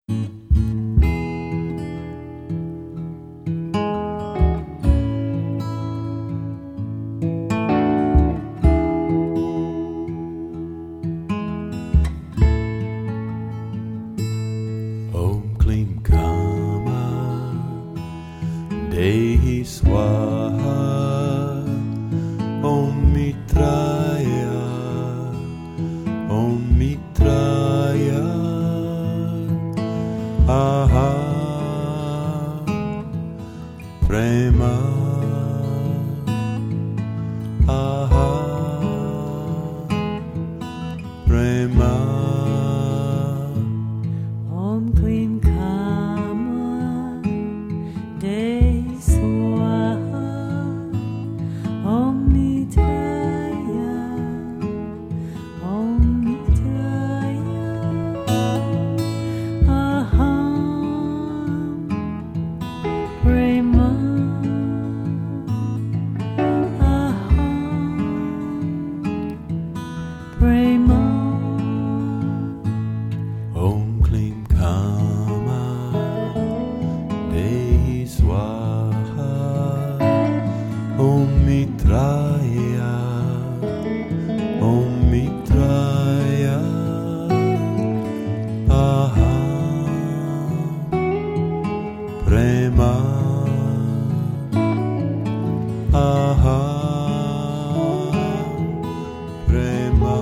Dehi Swaha Om Mitraya Om Mitraya Aha Prema Aha Prema Om Klim Kama Dehi Swaha Om Mitraya Om Mitraya Aham Prema Aham Prema Om Klim Kama Dehi Swaha Om Mitraya Om Mitraya Aham Prema Aham Prema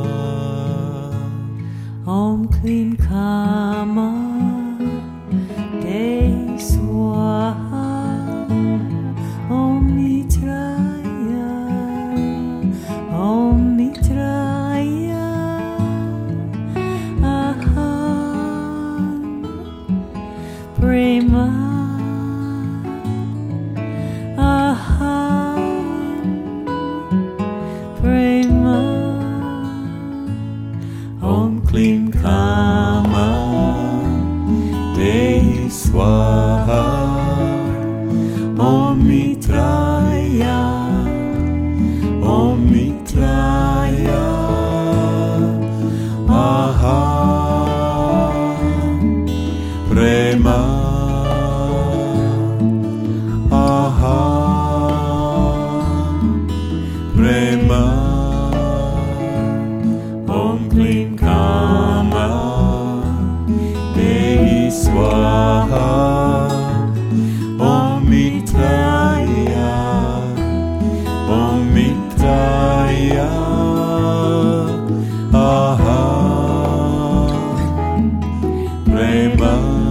Om Klim Kama Dehi Swaha Om Mitraya Om Mitraya Aham Prema Aham Prema Om Klim Kama Dehi Swaha Om Mitraya Om Mitraya Aham Prema Aham Prema Om Klim Kama Dehi Swaha Om Mitraya Om Mitraya Aham Prema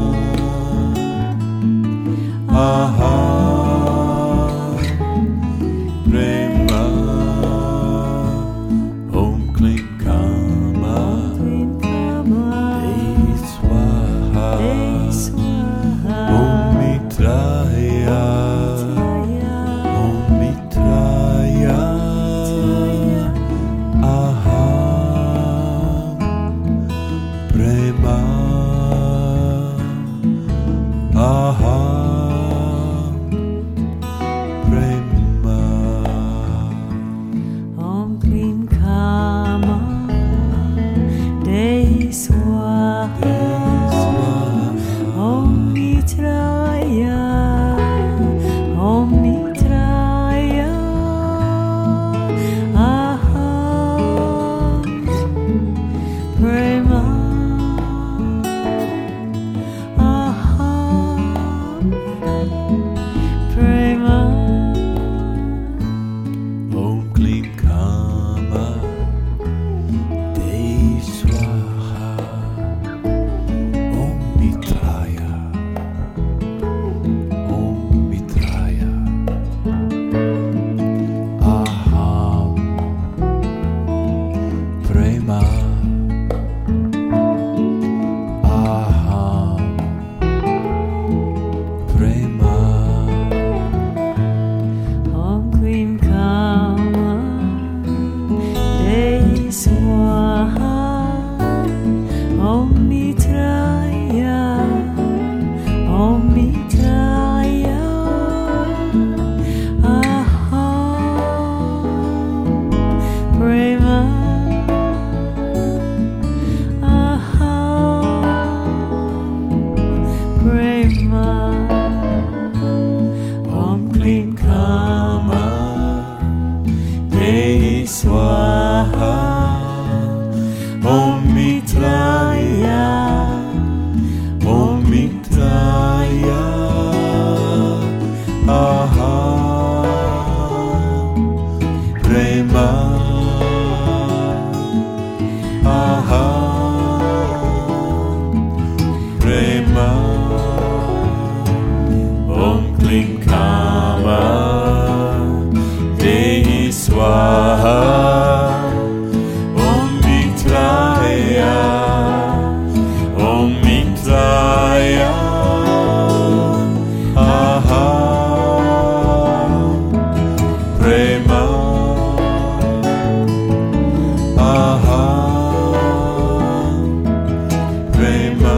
Aham Prema Om Klim Kama Dehi Swaha Om Mitraya Om Mitraya Aham Prema Aham Prema Om Klim Kama Dehi Swaha Om Mitraya Om Mitraya Aha Prema Aha Prema Om Klim Kama Dehi Swaha Om Mitraya Om Mitraya Aha Prema Aha Prema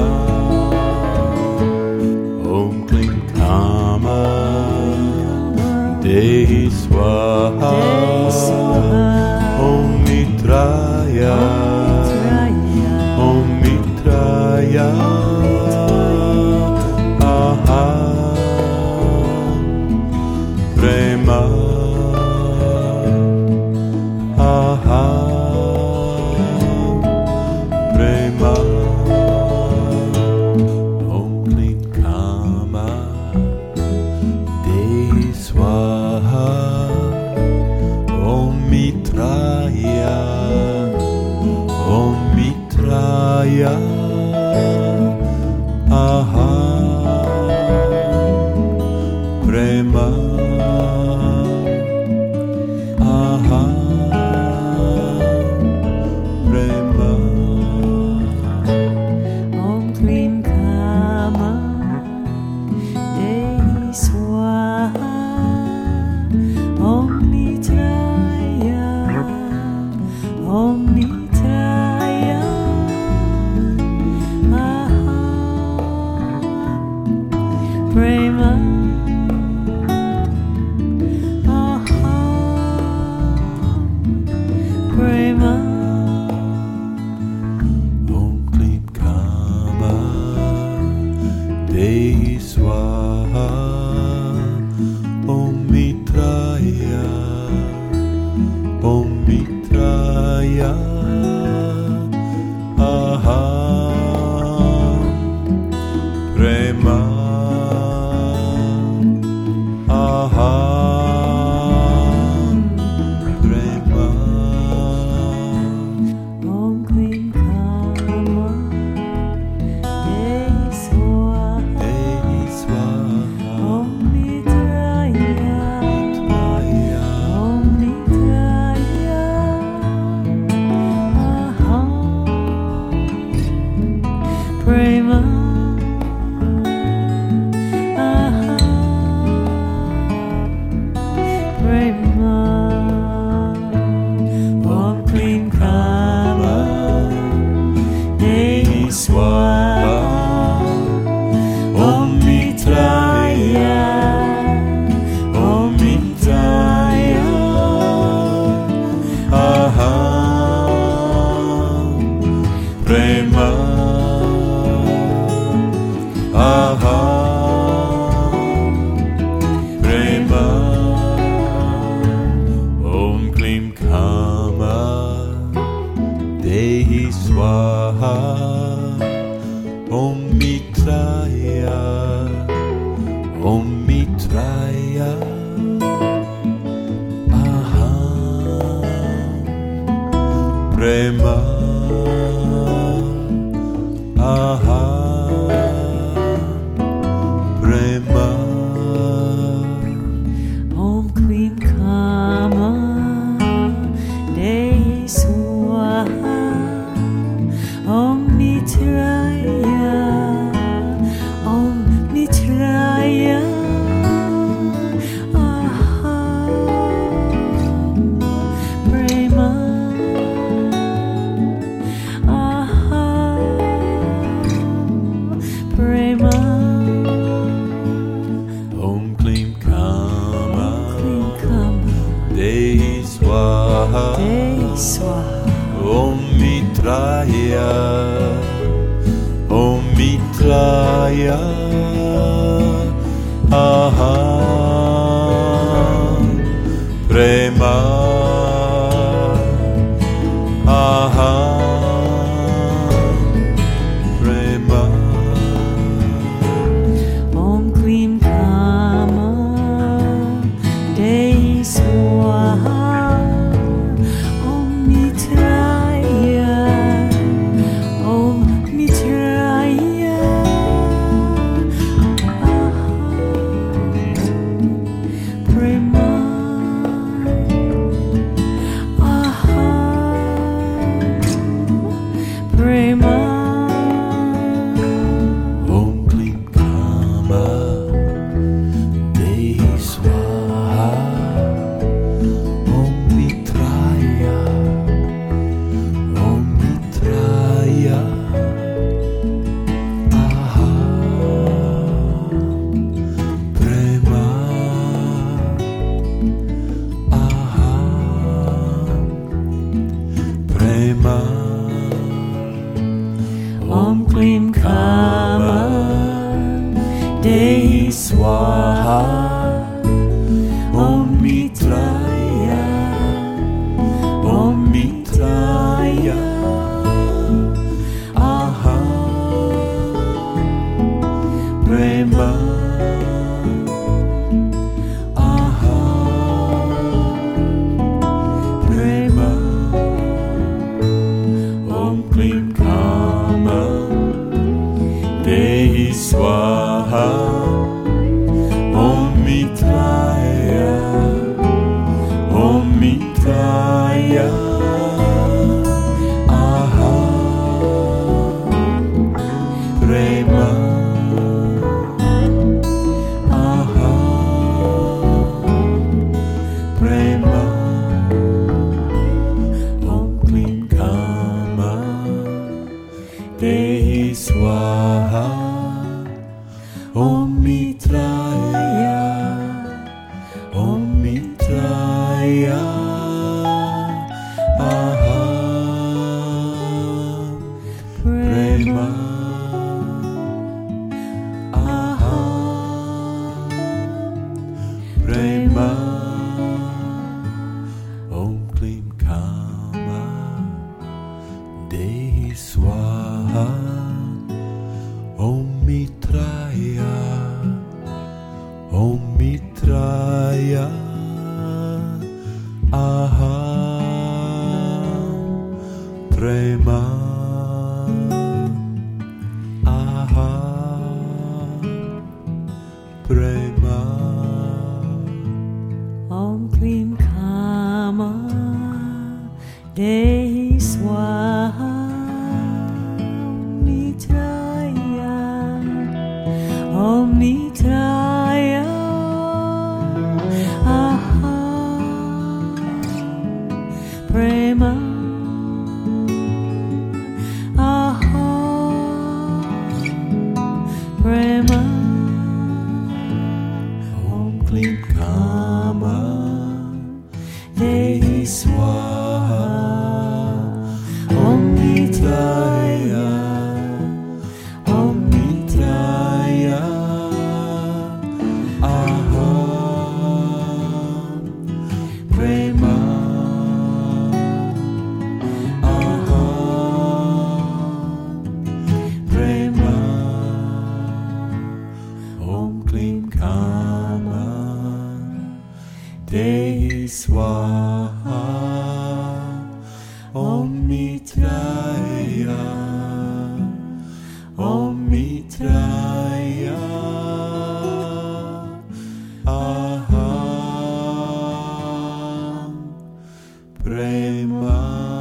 Om Klim Kama Dehi Swaha Om Mitraya Om Mitraya Aha Prema Aha Prema Om Klim Kama Dehi Swaha Om Mitraya Om Mitraya Aha Prema Aha Prema Om Klim Kama Dehi Swaha Om Mitraya Om Mitraya Aha Prema Aha Prema Om Klim Kama Dehi Swaha Om Mitraya Om Mitraya Aha Prema Aha Prema Om Klim Kama Dehi Swaha Dehi Swaha Om Mitraya Mitraya Om Mitraya Aha Prema Aha Prema Om Klim Kama Dehi Swaha Om Mitraya Om Mitraya Aha Prema Aha Prema Om Klim Kama Dehi Swaha Om Mitraya Om Mitraya Aha Prema Aha Prema Om Klim Kama Dehi Swaha Om Mitraya Om Mitraya Mitraya Aham Prema Aham Prema Om Klim Kama Dehi Swaha Om Mitraya Om Mitraya Prema Prema Om Klim Kama Dehi Swaha Om Mitraya Aham Prema Aham Prema Om Klim Kama Dehi Swaha Om Mitraya Om Mitraya Aham Prema Aham Prema Om Klim Kama Dehi Swaha Om Mitraya Om Mitraya Aham Prema Aham Prema Om Klim Kama Dehi Swaha Om Mitraya Om Mitraya Aham Prema Aham Prema Om Klim Kama Dehi Swaha Om Mitraya Om Mitraya Aham Prema Aham Prema Om Klim Kama Dehi Swaha Om Mitraya Om Mitraya Aham Prema Aham Prema Om Klim Kama Dehi Swaha Om Mitraya Om Mitraya Aham Prema Aham Prema Om Klim Kama Dehi Swaha Om Mitraya Om Mitraya Aham Prema